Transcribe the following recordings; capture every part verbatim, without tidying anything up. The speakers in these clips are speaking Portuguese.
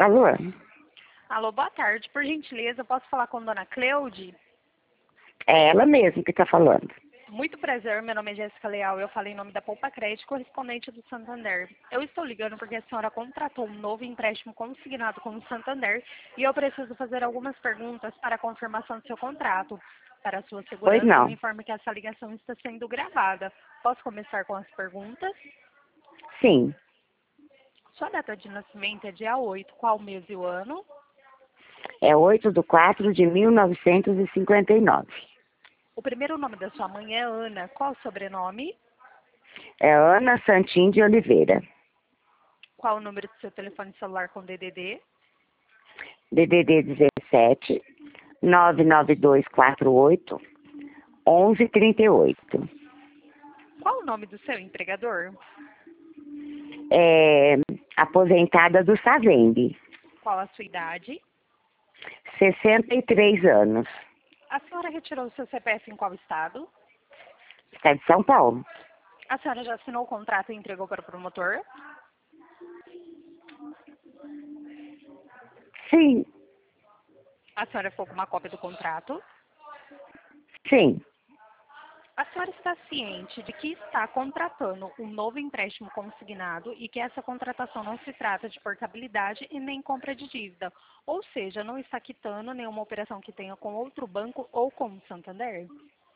Alô? Alô, boa tarde. Por gentileza, eu posso falar com Dona Cleude? É ela mesma que está falando. Muito prazer, meu nome é Jéssica Leal. Eu falei em nome da Poupa Crédito, correspondente do Santander. Eu estou ligando porque a senhora contratou um novo empréstimo consignado com o Santander e eu preciso fazer algumas perguntas para a confirmação do seu contrato. Para a sua Pois segurança, eu não. informo que essa ligação está sendo gravada. Posso começar com as perguntas? Sim. Sua data de nascimento é dia oito. Qual mês e o ano? É oito de quatro de mil novecentos e cinquenta e nove. O primeiro nome da sua mãe é Ana. Qual o sobrenome? É Ana Santim de Oliveira. Qual o número do seu telefone celular com D D D? D D D dezessete, nove nove dois quatro oito, onze trinta e oito. Qual o nome do seu empregador? É aposentada do Savembe. Qual a sua idade? sessenta e três anos. A senhora retirou o seu C P F em qual estado? Está de São Paulo. A senhora já assinou o contrato e entregou para o promotor? Sim. A senhora ficou com uma cópia do contrato? Sim. A senhora está ciente de que está contratando um novo empréstimo consignado e que essa contratação não se trata de portabilidade e nem compra de dívida, ou seja, não está quitando nenhuma operação que tenha com outro banco ou com o Santander?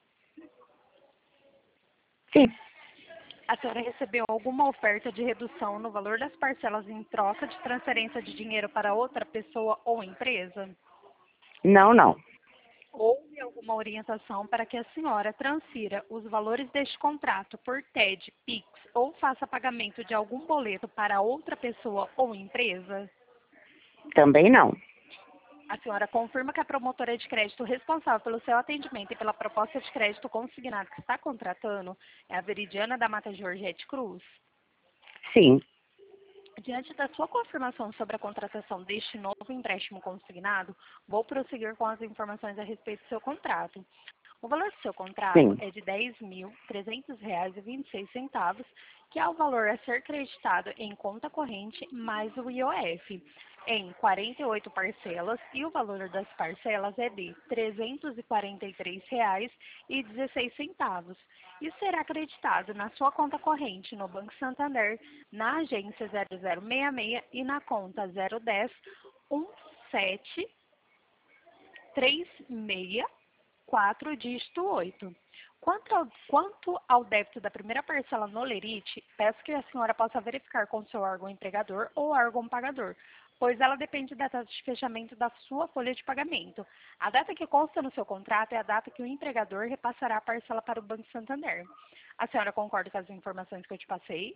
Sim. A senhora recebeu alguma oferta de redução no valor das parcelas em troca de transferência de dinheiro para outra pessoa ou empresa? Não, não. Houve alguma orientação para que a senhora transfira os valores deste contrato por T E D, Pix ou faça pagamento de algum boleto para outra pessoa ou empresa? Também não. A senhora confirma que a promotora de crédito responsável pelo seu atendimento e pela proposta de crédito consignado que está contratando é a Veridiana da Mata Georgette Cruz? Sim. Diante da sua confirmação sobre a contratação deste novo empréstimo consignado, vou prosseguir com as informações a respeito do seu contrato. O valor do seu contrato Sim. é de dez mil trezentos reais e vinte e seis centavos, que é o valor a ser creditado em conta corrente mais o I O F, em quarenta e oito parcelas, e o valor das parcelas é de trezentos e quarenta e três reais e dezesseis centavos, e será acreditado na sua conta corrente no Banco Santander, na agência zero zero seis seis e na conta zero um zero um sete três seis quatro, dígito oito. Quanto ao, quanto ao débito da primeira parcela no Lerite, peço que a senhora possa verificar com seu órgão empregador ou órgão pagador, pois ela depende da data de fechamento da sua folha de pagamento. A data que consta no seu contrato é a data que o empregador repassará a parcela para o Banco Santander. A senhora concorda com as informações que eu te passei?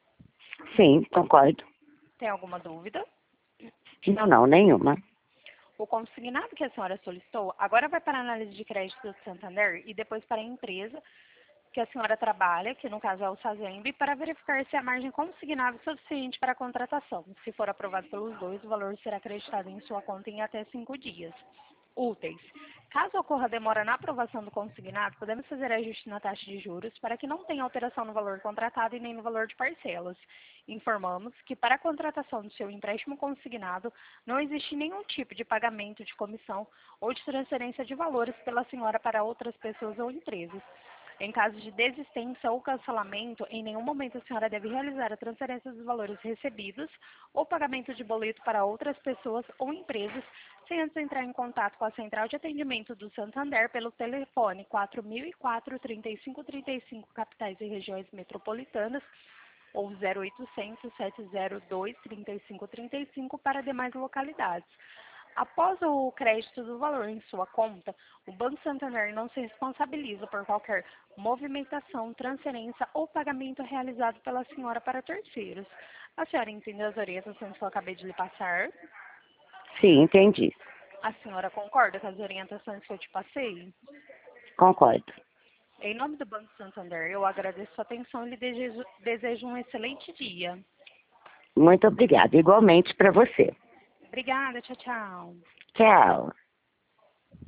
Sim, concordo. Tem alguma dúvida? Não, não, nenhuma. O consignado que a senhora solicitou agora vai para a análise de crédito do Santander e depois para a empresa que a senhora trabalha, que no caso é o Sazembe, para verificar se a margem consignável é suficiente para a contratação. Se for aprovado pelos dois, o valor será acreditado em sua conta em até cinco dias úteis. Caso ocorra demora na aprovação do consignado, podemos fazer ajuste na taxa de juros para que não tenha alteração no valor contratado e nem no valor de parcelas. Informamos que para a contratação do seu empréstimo consignado, não existe nenhum tipo de pagamento de comissão ou de transferência de valores pela senhora para outras pessoas ou empresas. Em caso de desistência ou cancelamento, em nenhum momento a senhora deve realizar a transferência dos valores recebidos ou pagamento de boleto para outras pessoas ou empresas, sem antes entrar em contato com a Central de Atendimento do Santander pelo telefone quatro mil e quatro, trinta e cinco trinta e cinco, capitais e regiões metropolitanas, ou zero oitocentos, sete zero dois, trinta e cinco trinta e cinco para demais localidades. Após o crédito do valor em sua conta, o Banco Santander não se responsabiliza por qualquer movimentação, transferência ou pagamento realizado pela senhora para terceiros. A senhora entendeu as orientações que eu acabei de lhe passar? Sim, entendi. A senhora concorda com as orientações que eu te passei? Concordo. Em nome do Banco Santander, eu agradeço sua atenção e lhe desejo, desejo um excelente dia. Muito obrigada. Igualmente para você. Obrigada, tchau, tchau. Tchau.